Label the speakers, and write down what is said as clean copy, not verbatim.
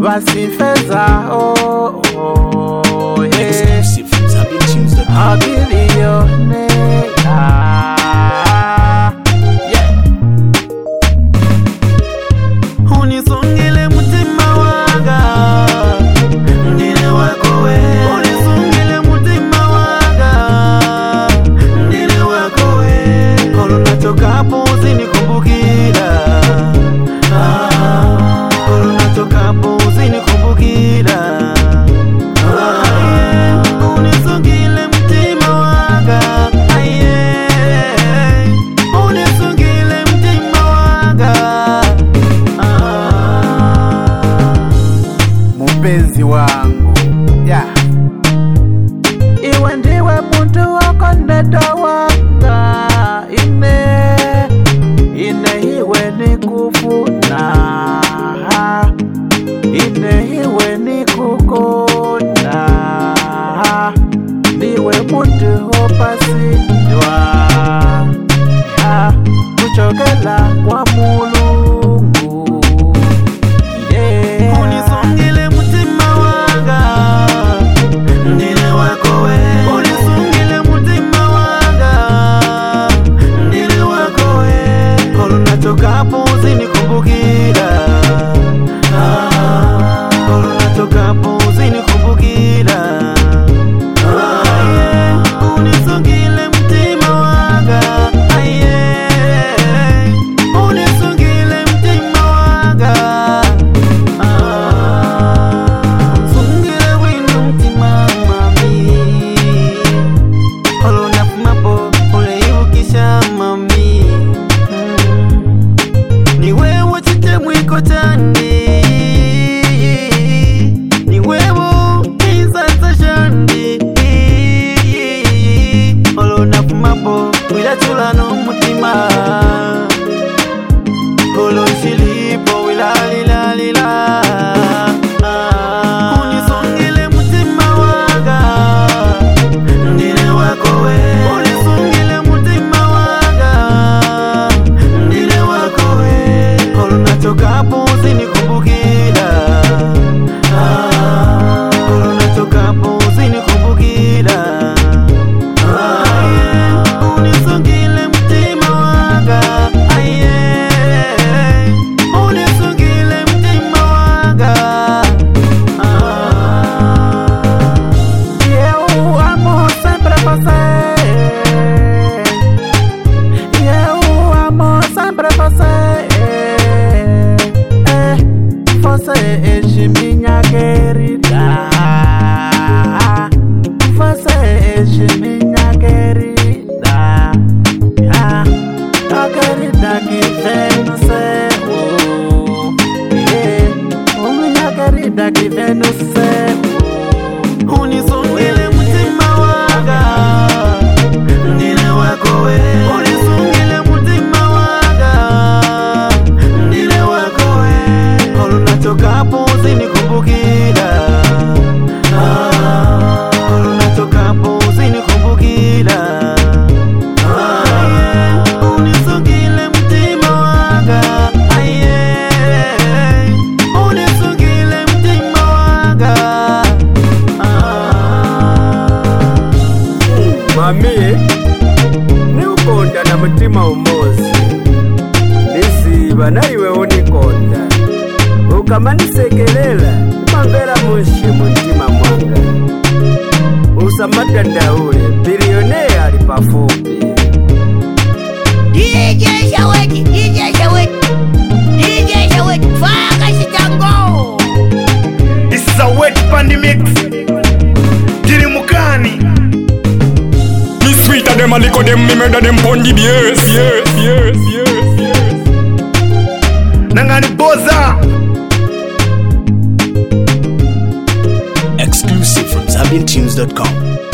Speaker 1: basi feza
Speaker 2: Exclusive from ZambianTunes.com.
Speaker 1: abilione unisungile mutima wanga ndine wako we unisungile mutima wanga ndine wako we kolo nachokapo usinikumbukira kolo nachokapo usinikumbukira unisungile mutima wanga unisungile mutima wanga mupenzi wangu iwe ndiwe muntu wakondeda wanga ine iwe nikufuna ine iwe nikukona ndiwe muntu opasidwa kuchokela kwa Mulungu unisungile mutima wanga ndine wako we unisungile mutima wanga ndine wako we kolo nachokapo usinikumbukira kolo nachokapo usinikumbukira unisungile mutima wanga unisungile mutima wanga sungile wino mutima mami olo nafumapo uleibukisha mami ni wewe chite mwiko chandi ni wewe kisasa shandi olo nafumapo wila chulano mutima kolo shilipo wila lila lila unisungile mutima wanga ndine wako we unisungile mutima wanga ndine wako we kolo nachokapo usinikumbukira kolo nachokapo usinikumbukira unisungile mutima wanga unisungile mutima wanga eu amo sempre você eu amo sempre você você é minha querida você é minha querida a querida que vem no céu minha querida que vem no céu unisungile mutima wanga ndine wako we unisungile mutima wanga ndine wako we kolo nachokapo usinikumbukira kolo nachokapo usinikumbukira unisungile mutima wanga unisungile mutima wanga
Speaker 2: Mami, niukonda na mutima umozi nisiba naiwe unikonda ukamanisekelela mangera munshi mutima mwanga usamata ndaule bilionea ali pafupi
Speaker 3: DJ Shawet, faka shitango.
Speaker 4: This is a wet pandemic. Giri mukani.
Speaker 5: Me sweeter them a liquor them, me murder them pon the yes.
Speaker 4: Nangani boza.
Speaker 2: Exclusive from ZambianTunes.com.